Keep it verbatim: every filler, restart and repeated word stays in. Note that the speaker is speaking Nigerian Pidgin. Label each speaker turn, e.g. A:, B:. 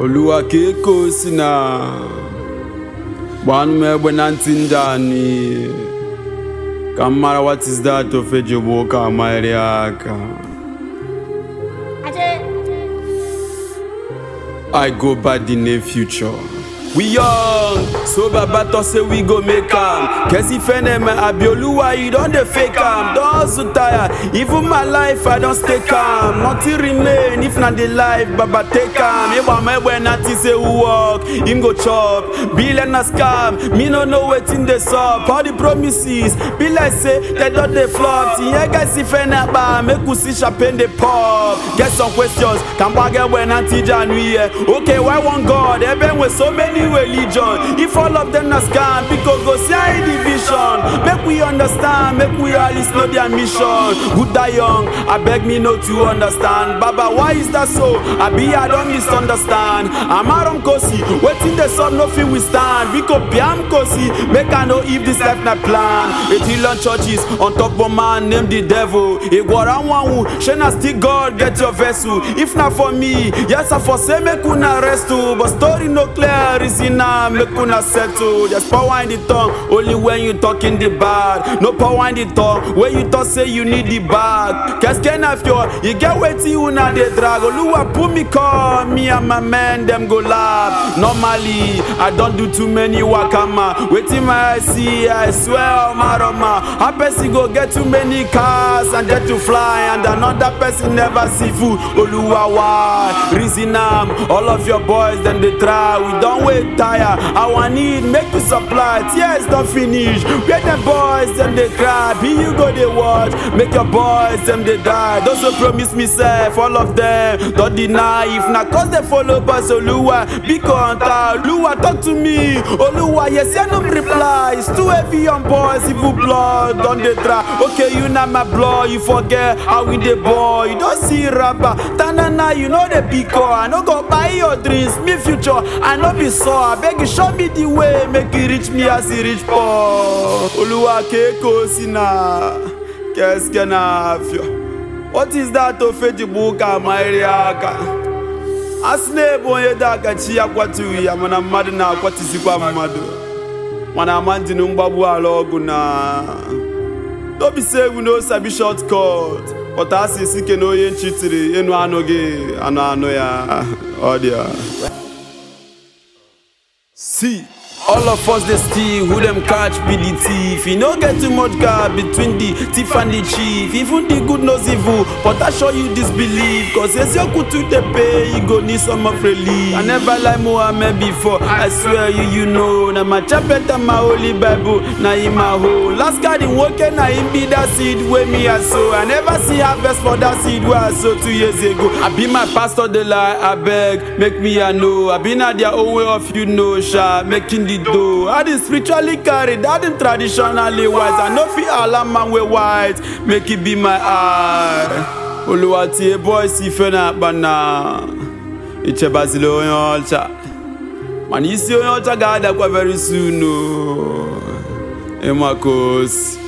A: Oluwa keko sina Bwanu mebwe nantinjani Kamara, what is that of a joboka mairiaka? I go by the name Future. We young, so baba to say we go make am. Kesi fene me abioluwa, you don't dey fake am. Don't so tired, even my life I don't stay calm. Nothing remain if not the life, baba take am. If I'm able to say who walk, him go chop. Bill and a scam, me no know wetin dey sup. All the promises, be like say they don't dey flop. Yeah, guys if fene ba, make we see champagne dey pop. Get some questions, can bagay when anti January. Okay, why one God? Even with so many religion, if all of them are scam, because go see a division. Make we understand, make we all know their mission. Good die young, I beg me not to understand. Baba, why is that so? I be I don't misunderstand. I'm Aram Kosi, waiting the sun, nothing we stand. Because Biam Kosi, make I know if this life not plan. Etilan churches on top of man named the devil. Iguaran Wangu, Shena still God, get your vessel. If not for me, yes, I forsake me kuna rest too. But story no clear. Now, make una settle. There's power in the tongue, only when you talk in the bad. No power in the tongue, when you talk say you need the bag. Qu'est-ce qu'on a fait? You get waiting, you na the drag. Oluwa put me call, me and my man, them go laugh. Normally, I don't do too many wakama. Waiting my eyes see, I swear, maroma. A person go get too many cars and get to fly, and another person never see food. Oluwa why? Reason am, all of your boys, then they try. We don't wait. Tire, I want need, make you supply. Tears don't finish. Where the boys, them they cry. Be you go they watch. Make your boys, them they die. Those who promise me self, all of them don't deny. If not cause they follow us, Oluwa, be contact. Oluwa talk to me. Oluwa, yes, you no reply. It's too heavy on boys, evil blood, don't they try. Okay, you not my blood, you forget how we the boy. You don't see rapper. Tanana, you know the pico. I no go buy your dreams, me future. I no be so. I beg you, show me the way, make you reach me as you reach Paul. Oluwa keko sina, qu'est-ce qu'on a fait? What is that to fe jibuka mairiaka? Asne boye daga chia kwatu ya mana madu na kwati sikwa madu. Mana manji numbabu alogu na. Don't be say we no sabi shortcut, but as you see no yen chitiri, enu anoge, ano ano ya, odia. See, all of us they steal, who them catch be the thief. You no get too much gap between the thief and the chief. Even the good knows evil, but I show you disbelief. Cause as you go to the pay, you go need some of relief. I never like Muhammad before, I swear you, you know. Now my chapter and my holy Bible, now in my hole. Last guy in working, now in be that seed where me I sow. I never see harvest for that seed where I sow two years ago. I be my pastor the lie, I beg, make me I know. I been at their own way of you know, sha, making the do. I did spiritually carried, I did traditionally wise. I know fi all man we white, make it be my eye. Oluwati boy si fena bana. Iche basilo yolcha. Man isi yolcha gada kwa very soon no. Emakos.